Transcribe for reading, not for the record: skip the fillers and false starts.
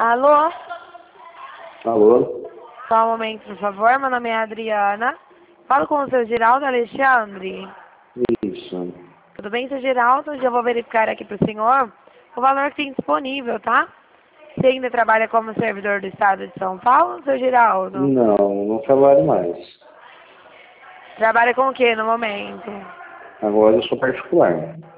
Alô? Alô? Só um momento, por favor. Meu nome é Adriana. Falo com o seu Geraldo Alexandre. Isso. Tudo bem, seu Geraldo? Já vou verificar aqui para o senhor o valor que tem disponível, tá? Você ainda trabalha como servidor do Estado de São Paulo, seu Geraldo? Não trabalho mais. Trabalha com o que no momento? Agora eu sou particular.